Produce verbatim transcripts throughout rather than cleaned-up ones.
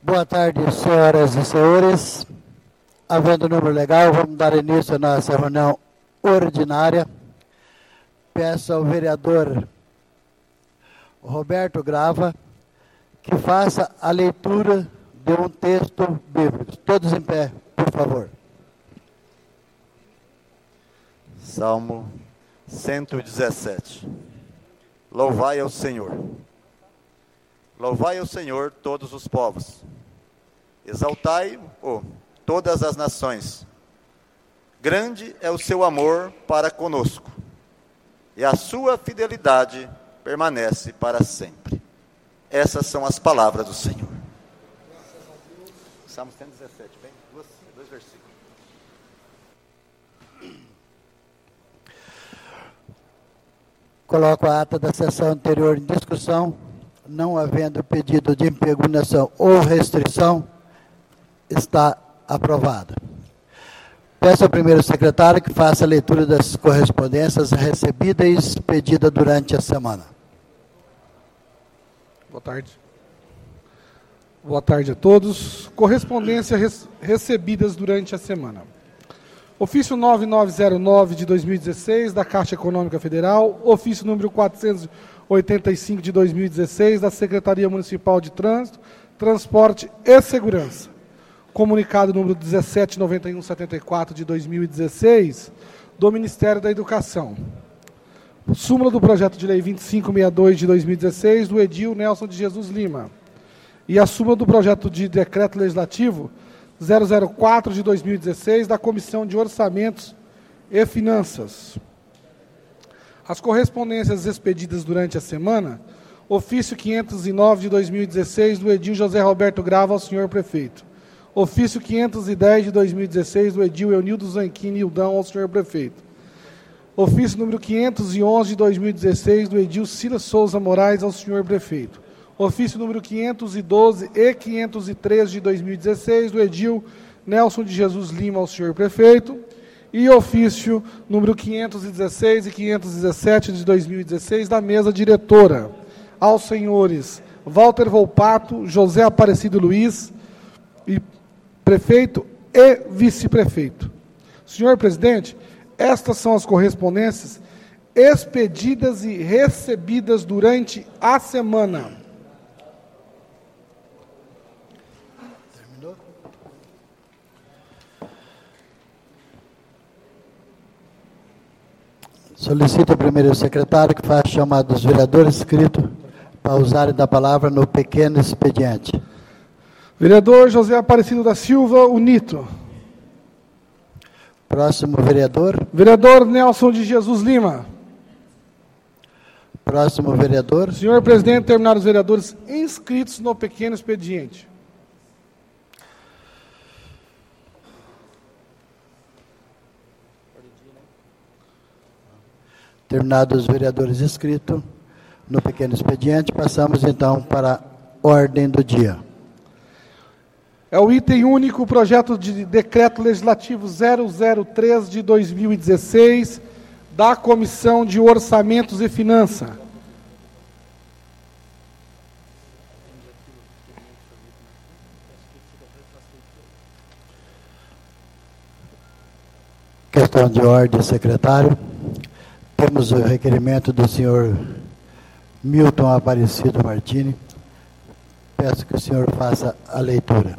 Boa tarde, senhoras e senhores. Havendo número legal, vamos dar início à nossa reunião ordinária. Peço ao vereador Roberto Grava que faça a leitura de um texto bíblico. Todos em pé, por favor. Salmo cento e dezessete. Louvai ao Senhor. Louvai ao Senhor todos os povos. Exaltai-o todas as nações. Grande é o seu amor para conosco, e a sua fidelidade permanece para sempre. Essas são as palavras do Senhor. Salmo cento e dezessete, bem, dois, dois versículos. Coloco a ata da sessão anterior em discussão. Não havendo pedido de impugnação ou restrição, está aprovada. Peço ao primeiro secretário que faça a leitura das correspondências recebidas e expedidas durante a semana. Boa tarde. Boa tarde a todos. Correspondências recebidas durante a semana. Ofício nove nove zero nove de dois mil e dezesseis, da Caixa Econômica Federal. Ofício número quatrocentos e oitenta e cinco de dois mil e dezesseis, da Secretaria Municipal de Trânsito, Transporte e Segurança. Comunicado número dezessete noventa e um setenta e quatro de dois mil e dezesseis, do Ministério da Educação. Súmula do projeto de lei vinte e cinco sessenta e dois de dois mil e dezesseis, do Edil Nelson de Jesus Lima. E a súmula do projeto de decreto legislativo zero zero quatro de dois mil e dezesseis, da Comissão de Orçamentos e Finanças. As correspondências expedidas durante a semana: ofício quinhentos e nove de dois mil e dezesseis, do Edil José Roberto Grava ao senhor prefeito. Ofício quinhentos e dez de dois mil e dezesseis, do Edil Eunildo Zanchini Ildão ao senhor prefeito. Ofício número quinhentos e onze de dois mil e dezesseis, do Edil Silas Souza Moraes ao senhor prefeito. Ofício número quinhentos e doze e quinhentos e treze de dois mil e dezesseis, do Edil Nelson de Jesus Lima ao senhor prefeito. E ofício número quinhentos e dezesseis e quinhentos e dezessete de dois mil e dezesseis, da mesa diretora, aos senhores Walter Volpato, José Aparecido Luiz, e prefeito e vice-prefeito. Senhor presidente, estas são as correspondências expedidas e recebidas durante a semana. Solicito ao primeiro secretário que faça chamada dos vereadores inscritos para usarem da palavra no pequeno expediente. Vereador José Aparecido da Silva, Unito. Próximo vereador. Vereador Nelson de Jesus Lima. Próximo vereador. Senhor presidente, terminaram os vereadores inscritos no pequeno expediente. Terminados os vereadores inscritos no pequeno expediente, passamos então para a ordem do dia. É o item único, o projeto de decreto legislativo zero zero três de dois mil e dezesseis, da Comissão de Orçamentos e Finanças. Questão de ordem, secretário. Temos o requerimento do senhor Milton Aparecido Martini. Peço que o senhor faça a leitura.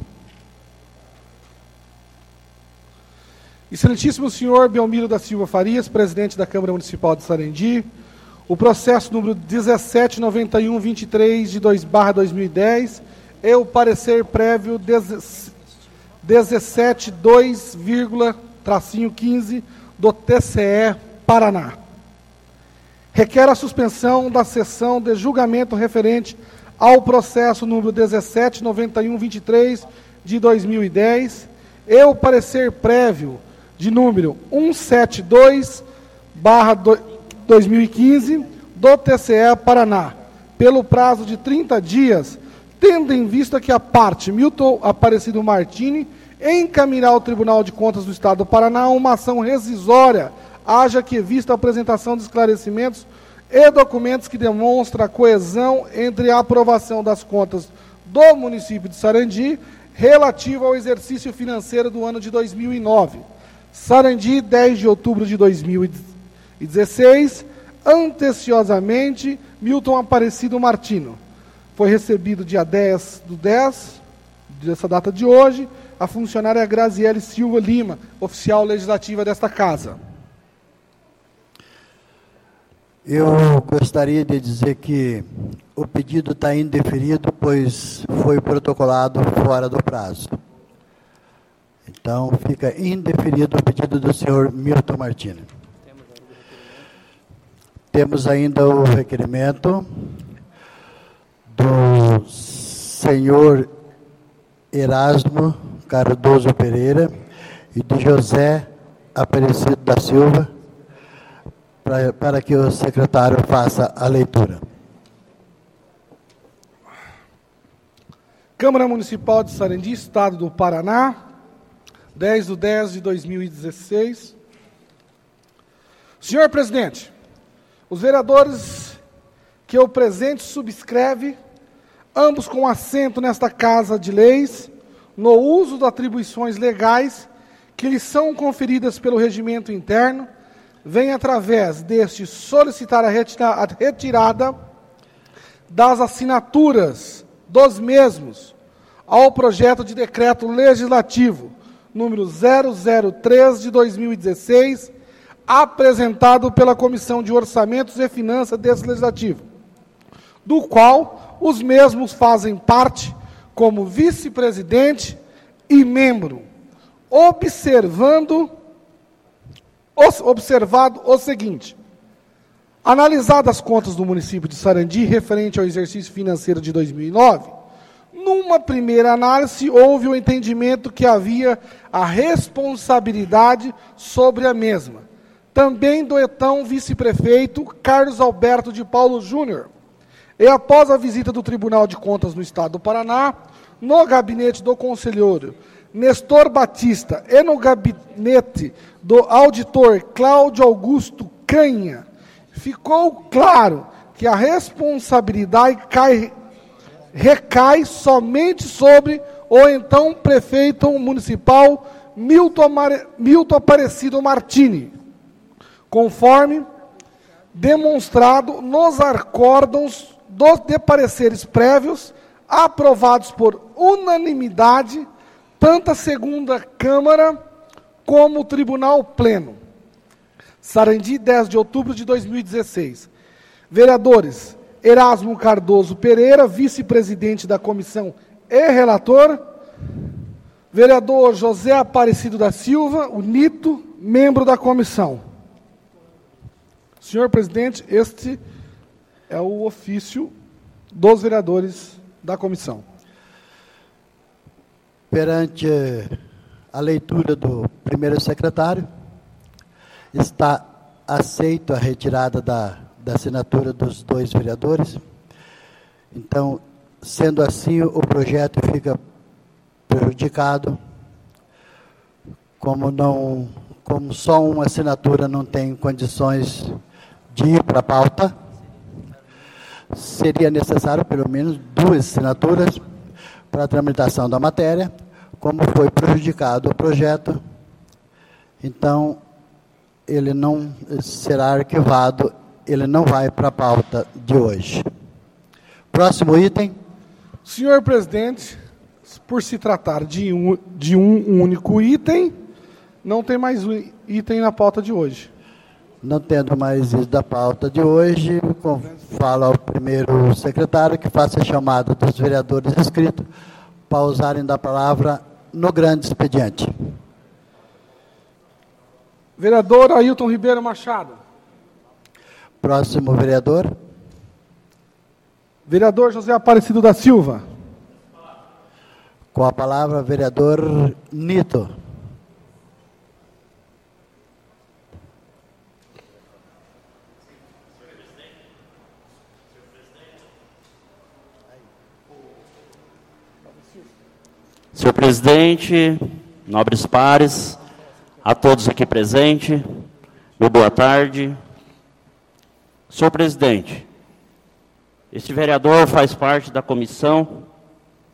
Excelentíssimo senhor Belmiro da Silva Farias, presidente da Câmara Municipal de Sarandi, o processo número dezessete noventa e um vinte e três de dois barra dois mil e dez e o parecer prévio dezessete dois, tracinho quinze do T C E Paraná. Requer a suspensão da sessão de julgamento referente ao processo número dezessete noventa e um vinte e três de dois mil e dez e o parecer prévio de número cento e setenta e dois barra dois mil e quinze do T C E Paraná, pelo prazo de trinta dias, tendo em vista que a parte Milton Aparecido Martini encaminhar ao Tribunal de Contas do Estado do Paraná uma ação rescisória, haja que vista a apresentação de esclarecimentos e documentos que demonstram a coesão entre a aprovação das contas do município de Sarandi, relativo ao exercício financeiro do ano de dois mil e nove. Sarandi, dez de outubro de dois mil e dezesseis, anteciosamente, Milton Aparecido Martino. Foi recebido dia dez do dez, dessa data de hoje, a funcionária Graziele Silva Lima, oficial legislativa desta casa. Eu gostaria de dizer que o pedido está indeferido, pois foi protocolado fora do prazo. Então, fica indeferido o pedido do senhor Milton Martini. Temos ainda o requerimento do senhor Erasmo Cardoso Pereira e de José Aparecido da Silva, para, para que o secretário faça a leitura. Câmara Municipal de Sarandi, Estado do Paraná, dez de dez de dois mil e dezesseis. Senhor presidente, os vereadores que o presente subscreve, ambos com assento nesta Casa de Leis, no uso das atribuições legais que lhes são conferidas pelo regimento interno, vem através deste solicitar a retira- a retirada das assinaturas dos mesmos ao projeto de decreto legislativo número zero zero três de dois mil e dezesseis, apresentado pela Comissão de Orçamentos e Finanças desse legislativo, do qual os mesmos fazem parte como vice-presidente e membro, observando observado o seguinte: analisadas as contas do município de Sarandi referente ao exercício financeiro de dois mil e nove, numa primeira análise houve o entendimento que havia a responsabilidade sobre a mesma, também do então vice-prefeito Carlos Alberto de Paulo Júnior. E após a visita do Tribunal de Contas no Estado do Paraná, no gabinete do conselheiro Nestor Batista e no gabinete do auditor Cláudio Augusto Canha, ficou claro que a responsabilidade cai, recai somente sobre o então prefeito municipal Milton, Amare, Milton Aparecido Martini, conforme demonstrado nos acórdãos dos de pareceres prévios, aprovados por unanimidade, tanto a segunda Câmara como o Tribunal Pleno. Sarandi, dez de outubro de dois mil e dezesseis. Vereadores: Erasmo Cardoso Pereira, vice-presidente da comissão e relator. Vereador José Aparecido da Silva, o Nito, membro da comissão. Senhor presidente, este é o ofício dos vereadores da comissão. Perante a leitura do primeiro secretário, está aceito a retirada da, da assinatura dos dois vereadores. Então, sendo assim, o projeto fica prejudicado, como, não, como só uma assinatura não tem condições de ir para a pauta, seria necessário pelo menos duas assinaturas para a tramitação da matéria. Como foi prejudicado o projeto, então ele não será arquivado, ele não vai para a pauta de hoje. Próximo item. Senhor presidente, por se tratar de um, de um único item, não tem mais um item na pauta de hoje. Não tendo mais isso da pauta de hoje, falo ao primeiro secretário que faça a chamada dos vereadores inscritos para usarem da palavra no grande expediente. Vereador Ailton Ribeiro Machado. Próximo vereador. Vereador José Aparecido da Silva. Com a palavra, vereador Nito. Senhor presidente, nobres pares, a todos aqui presentes, meu boa tarde. Senhor presidente, este vereador faz parte da comissão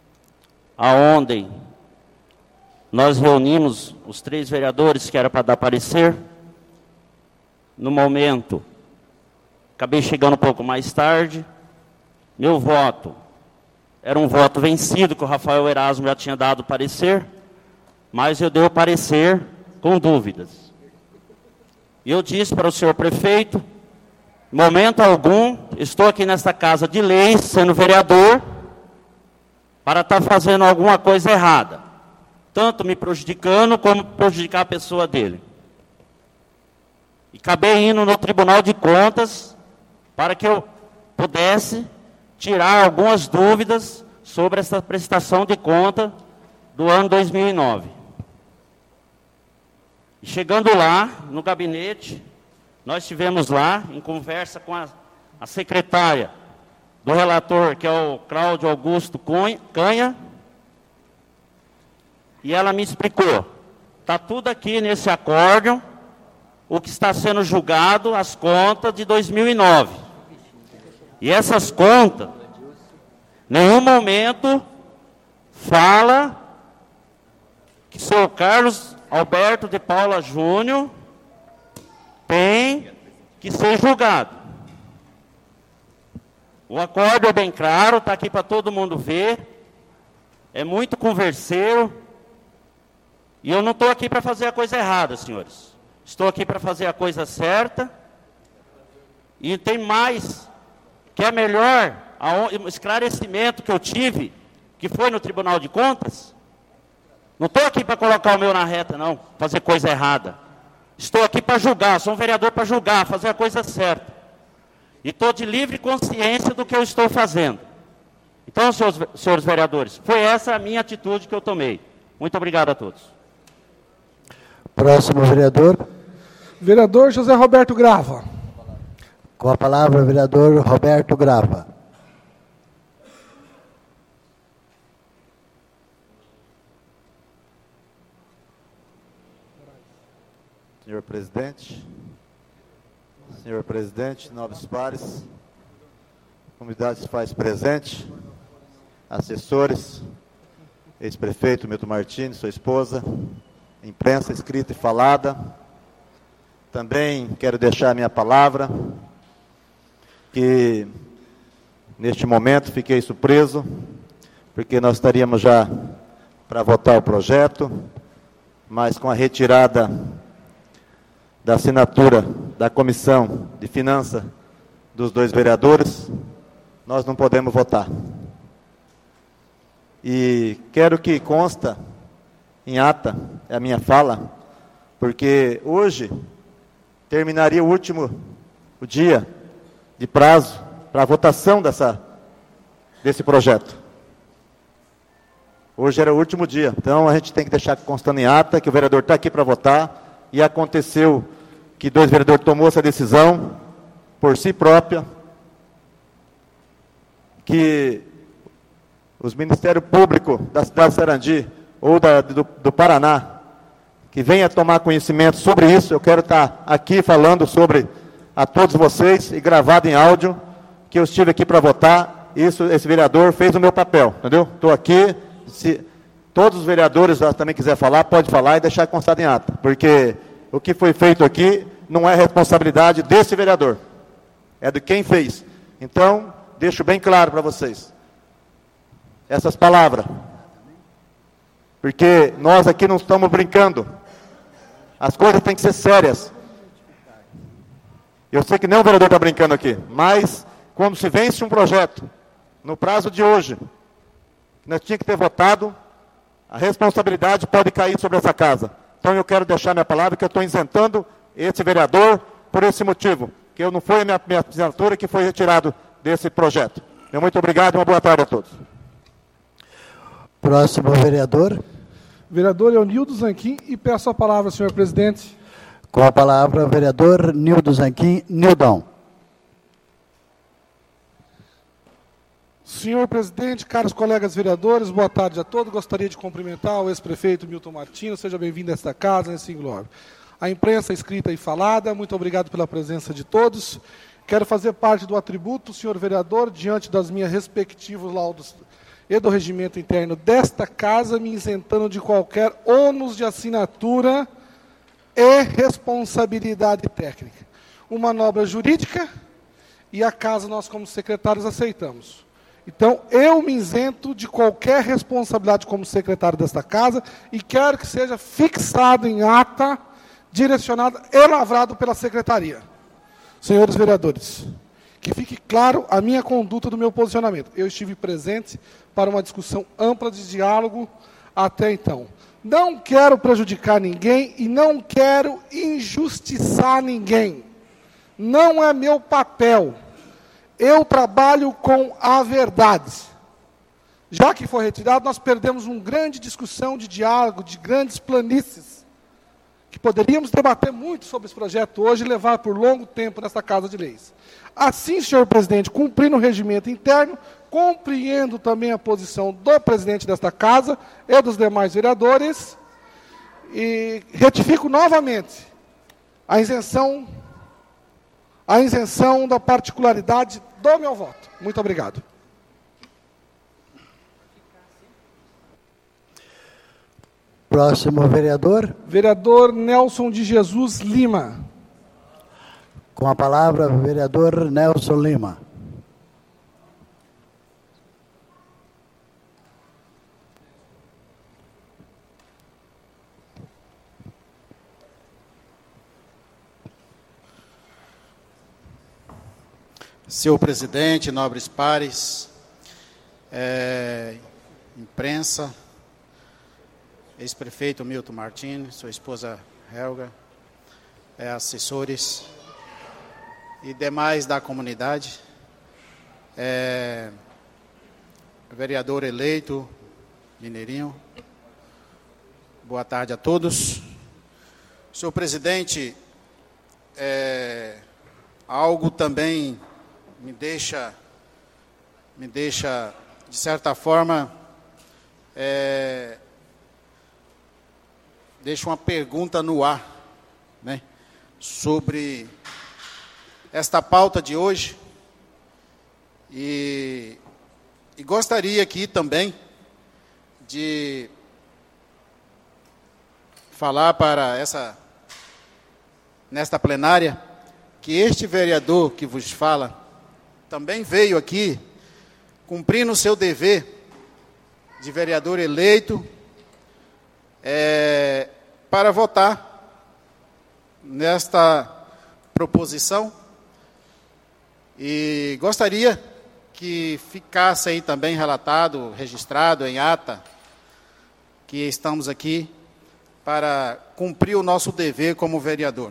aonde nós reunimos os três vereadores que era para dar parecer. No momento, acabei chegando um pouco mais tarde. Meu voto era um voto vencido, que o Rafael Erasmo já tinha dado parecer, mas eu dei o parecer com dúvidas. E eu disse para o senhor prefeito, em momento algum, estou aqui nesta casa de leis, sendo vereador, para estar fazendo alguma coisa errada, tanto me prejudicando, como prejudicar a pessoa dele. E acabei indo no Tribunal de Contas, para que eu pudesse tirar algumas dúvidas sobre essa prestação de conta do ano dois mil e nove. E chegando lá, no gabinete, nós tivemos lá, em conversa com a, a secretária do relator, que é o Cláudio Augusto Canha, e ela me explicou, está tudo aqui nesse acórdão, o que está sendo julgado, as contas de dois mil e nove. E essas contas, nenhum momento fala que o senhor Carlos Alberto de Paula Júnior tem que ser julgado. O acordo é bem claro, está aqui para todo mundo ver, é muito converseiro, e eu não estou aqui para fazer a coisa errada, senhores. Estou aqui para fazer a coisa certa, e tem mais, que é melhor, o esclarecimento que eu tive, que foi no Tribunal de Contas. Não estou aqui para colocar o meu na reta, não, fazer coisa errada. Estou aqui para julgar, sou um vereador para julgar, fazer a coisa certa. E estou de livre consciência do que eu estou fazendo. Então, senhores, senhores vereadores, foi essa a minha atitude que eu tomei. Muito obrigado a todos. Próximo vereador. Vereador José Roberto Grava. Com a palavra, o vereador Roberto Grava. Senhor presidente, senhor presidente, nobres pares, comunidade se faz presente, assessores, ex-prefeito Milton Martins, sua esposa, imprensa escrita e falada. Também quero deixar a minha palavra, que neste momento fiquei surpreso, porque nós estaríamos já para votar o projeto, mas com a retirada da assinatura da Comissão de Finanças dos dois vereadores, nós não podemos votar. E quero que consta em ata a minha fala, porque hoje terminaria o último o dia de prazo para a votação dessa, desse projeto. Hoje era o último dia, então a gente tem que deixar constando em ata que o vereador está aqui para votar, e aconteceu que dois vereadores tomou essa decisão por si própria, que os Ministérios Públicos da cidade de Sarandi ou da, do, do Paraná, que venha tomar conhecimento sobre isso. Eu quero estar aqui falando sobre a todos vocês e gravado em áudio, que eu estive aqui para votar. Isso, esse vereador fez o meu papel, entendeu? Estou aqui, se todos os vereadores também quiser falar, pode falar e deixar constado em ata, porque o que foi feito aqui não é responsabilidade desse vereador, é de quem fez. Então, deixo bem claro para vocês essas palavras, porque nós aqui não estamos brincando, as coisas têm que ser sérias. Eu sei que nem o vereador está brincando aqui, mas quando se vence um projeto, no prazo de hoje, nós tínhamos que ter votado, a responsabilidade pode cair sobre essa casa. Então eu quero deixar minha palavra, que eu estou isentando esse vereador por esse motivo, que eu não foi a minha, minha assinatura que foi retirado desse projeto. Meu muito obrigado e uma boa tarde a todos. Próximo vereador. Vereador Leonildo Zanquim, e peço a palavra, senhor presidente. Com a palavra, o vereador Nildo Zanquim. Nildão. Senhor presidente, caros colegas vereadores, boa tarde a todos. Gostaria de cumprimentar o ex-prefeito Milton Martins. Seja bem-vindo a esta casa, nesse glória. A imprensa escrita e falada, muito obrigado pela presença de todos. Quero fazer parte do atributo, senhor vereador, diante das minhas respectivos laudos e do regimento interno desta casa, me isentando de qualquer ônus de assinatura e responsabilidade técnica. Uma manobra jurídica e a casa nós, como secretários, aceitamos. Então, eu me isento de qualquer responsabilidade como secretário desta casa e quero que seja fixado em ata, direcionado e lavrado pela secretaria. Senhores vereadores, que fique claro a minha conduta do meu posicionamento. Eu estive presente para uma discussão ampla de diálogo até então. Não quero prejudicar ninguém e não quero injustiçar ninguém. Não é meu papel. Eu trabalho com a verdade. Já que foi retirado, nós perdemos uma grande discussão de diálogo, de grandes planícies, que poderíamos debater muito sobre esse projeto hoje e levar por longo tempo nesta Casa de Leis. Assim, senhor presidente, cumprindo o regimento interno, compreendo também a posição do presidente desta Casa e dos demais vereadores, e retifico novamente a isenção, a isenção da particularidade do meu voto. Muito obrigado. Próximo vereador. Vereador Nelson de Jesus Lima. Com a palavra, vereador Nelson Lima. Senhor presidente, nobres pares, é, imprensa, ex-prefeito Milton Martins, sua esposa Helga, é, assessores e demais da comunidade, é, vereador eleito, Mineirinho, boa tarde a todos. Senhor presidente, é, algo também me deixa, me deixa de certa forma, é, deixa uma pergunta no ar, né, sobre esta pauta de hoje, e, e gostaria aqui também de falar para essa, nesta plenária, que este vereador que vos fala, também veio aqui, cumprindo o seu dever de vereador eleito, é, para votar nesta proposição. E gostaria que ficasse aí também relatado, registrado em ata, que estamos aqui para cumprir o nosso dever como vereador.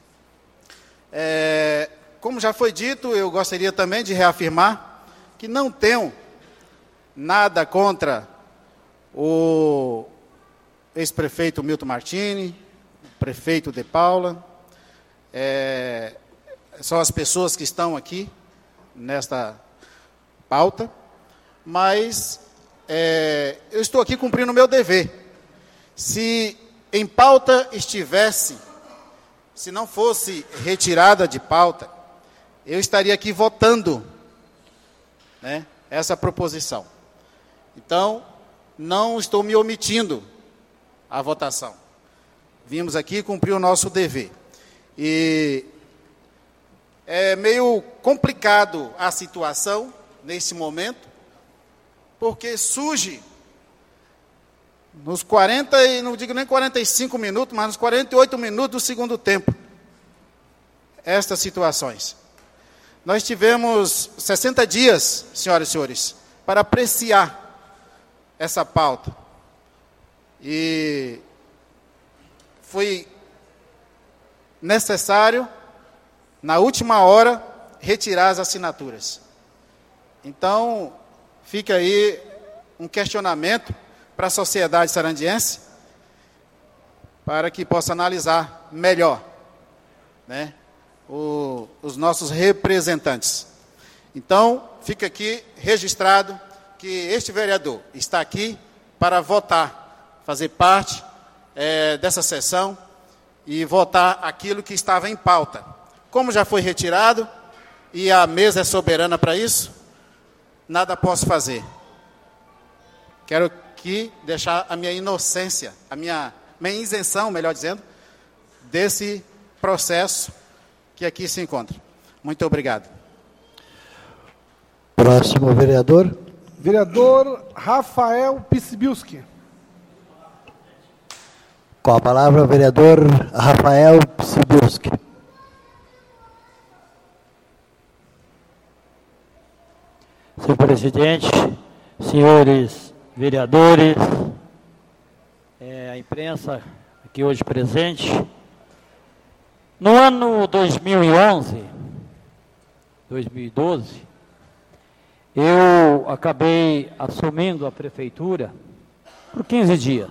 É, como já foi dito, eu gostaria também de reafirmar que não tenho nada contra o ex-prefeito Milton Martins, o prefeito De Paula, é, são as pessoas que estão aqui nesta pauta, mas é, eu estou aqui cumprindo o meu dever. Se em pauta estivesse, se não fosse retirada de pauta, eu estaria aqui votando, né, essa proposição. Então, não estou me omitindo a votação. Vimos aqui cumprir o nosso dever. E é meio complicado a situação nesse momento, porque surge nos quarenta, e não digo nem quarenta e cinco minutos, mas nos quarenta e oito minutos do segundo tempo, estas situações. Nós tivemos sessenta dias, senhoras e senhores, para apreciar essa pauta. E foi necessário, na última hora, retirar as assinaturas. Então, fica aí um questionamento para a sociedade sarandiense, para que possa analisar melhor, né, o, os nossos representantes. Então, fica aqui registrado que este vereador está aqui para votar, fazer parte é, dessa sessão e votar aquilo que estava em pauta. Como já foi retirado e a mesa é soberana para isso, nada posso fazer. Quero aqui deixar a minha inocência, a minha, minha isenção, melhor dizendo, desse processo que aqui se encontra. Muito obrigado. Próximo vereador. Vereador Rafael Pisibilski. Com a palavra, o vereador Rafael Pisibilski. Senhor presidente, senhores vereadores, é, a imprensa aqui hoje presente. No ano dois mil e onze, dois mil e doze, eu acabei assumindo a prefeitura por quinze dias.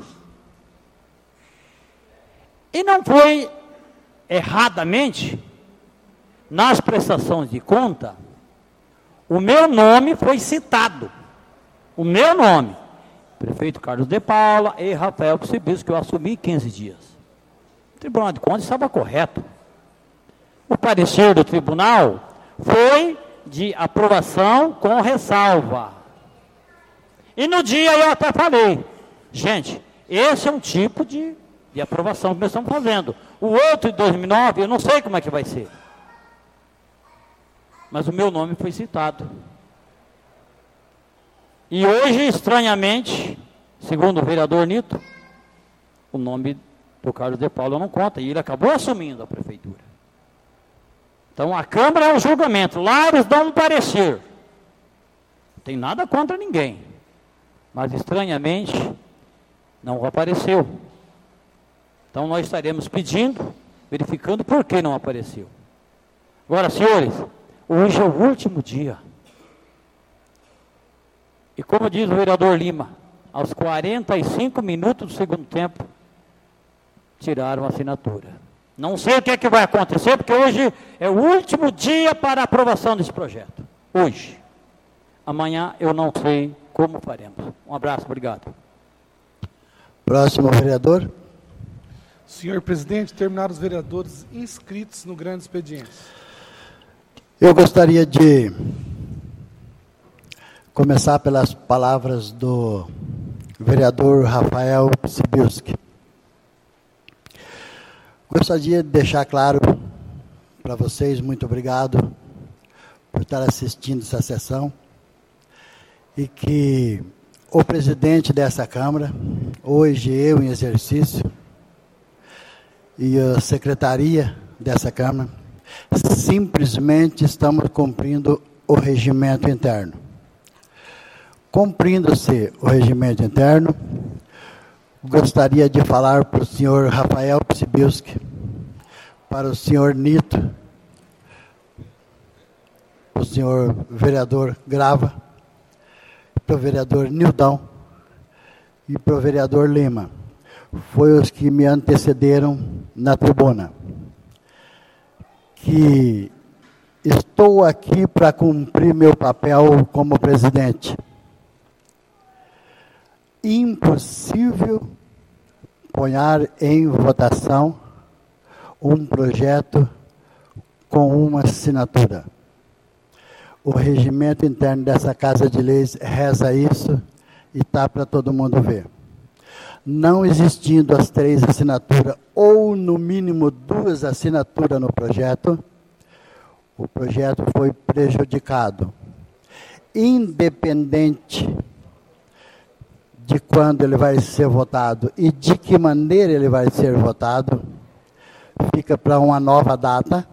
E não foi erradamente, nas prestações de conta, o meu nome foi citado. O meu nome. Prefeito Carlos de Paula e Rafael Pisibilski, que eu assumi quinze dias. O Tribunal de Contas estava correto. O parecer do tribunal foi de aprovação com ressalva. E no dia eu até falei, gente, esse é um tipo de, de aprovação que nós estamos fazendo. O outro de dois mil e nove, eu não sei como é que vai ser. Mas o meu nome foi citado. E hoje, estranhamente, segundo o vereador Nito, o nome do Carlos de Paula não conta, e ele acabou assumindo a prefeitura. Então, a Câmara é um julgamento, lá eles dão um parecer. Não tem nada contra ninguém. Mas, estranhamente, não apareceu. Então, nós estaremos pedindo, verificando por que não apareceu. Agora, senhores, hoje é o último dia. E como diz o vereador Lima, aos quarenta e cinco minutos do segundo tempo, tiraram a assinatura. Não sei o que é que vai acontecer, porque hoje é o último dia para a aprovação desse projeto. Hoje. Amanhã eu não sei como faremos. Um abraço, obrigado. Próximo vereador. Senhor presidente, terminaram os vereadores inscritos no grande expediente. Eu gostaria de começar pelas palavras do vereador Rafael Pisibilski. Gostaria de deixar claro para vocês, muito obrigado por estar assistindo essa sessão, e que o presidente dessa Câmara, hoje eu em exercício, e a secretaria dessa Câmara, simplesmente estamos cumprindo o regimento interno. Cumprindo-se o regimento interno, gostaria de falar para o senhor Rafael Pisibilski, para o senhor Nito, para o senhor vereador Grava, para o vereador Nildão e para o vereador Lima. Foi os que me antecederam na tribuna. Que estou aqui para cumprir meu papel como presidente. Impossível pôr em votação um projeto com uma assinatura. O regimento interno dessa Casa de Leis reza isso e está para todo mundo ver. Não existindo as três assinaturas, ou no mínimo duas assinaturas no projeto, o projeto foi prejudicado. Independente de quando ele vai ser votado e de que maneira ele vai ser votado, fica para uma nova data.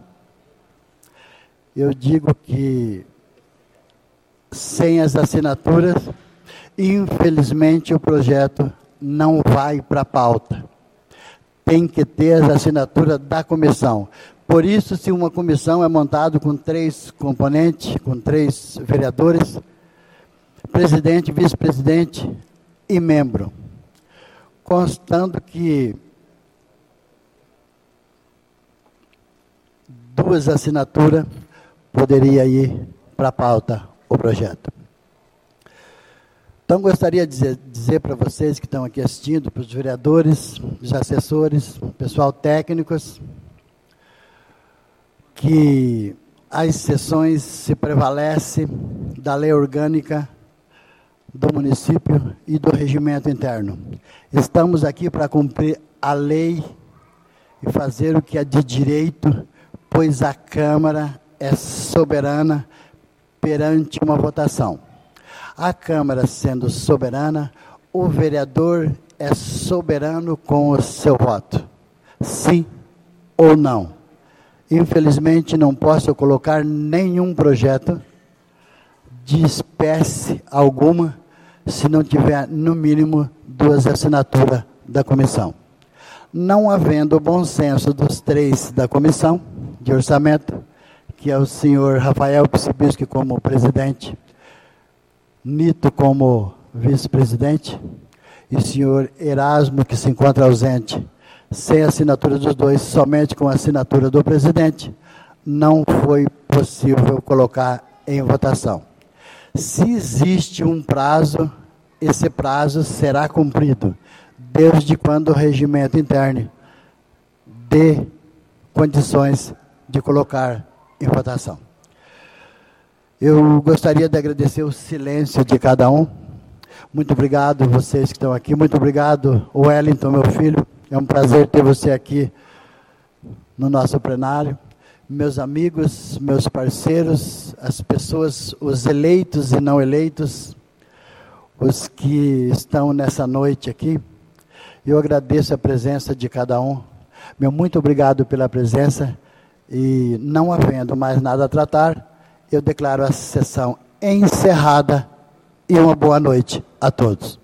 Eu digo que, sem as assinaturas, infelizmente o projeto não vai para a pauta. Tem que ter as assinaturas da comissão. Por isso, se uma comissão é montada com três componentes, com três vereadores, presidente, vice-presidente e membro, constando que duas assinaturas poderia ir para a pauta o projeto. Então, gostaria de dizer, dizer para vocês que estão aqui assistindo, para os vereadores, os assessores, pessoal técnicos, que as sessões se prevalecem da lei orgânica do município e do regimento interno. Estamos aqui para cumprir a lei e fazer o que é de direito, pois a Câmara é soberana perante uma votação. A Câmara sendo soberana, o vereador é soberano com o seu voto. Sim ou não. Infelizmente, não posso colocar nenhum projeto de espécie alguma se não tiver, no mínimo, duas assinaturas da comissão. Não havendo o bom senso dos três da comissão de orçamento, que é o senhor Rafael Psibiski como presidente, Nito como vice-presidente, e o senhor Erasmo, que se encontra ausente, sem assinatura dos dois, somente com a assinatura do presidente, não foi possível colocar em votação. Se existe um prazo, esse prazo será cumprido, desde quando o regimento interno dê condições de colocar em votação. Eu gostaria de agradecer o silêncio de cada um. Muito obrigado vocês que estão aqui. Muito obrigado, Wellington, meu filho. É um prazer ter você aqui no nosso plenário. Meus amigos, meus parceiros, as pessoas, os eleitos e não eleitos, os que estão nessa noite aqui, eu agradeço a presença de cada um. Meu muito obrigado pela presença e, não havendo mais nada a tratar, eu declaro a sessão encerrada e uma boa noite a todos.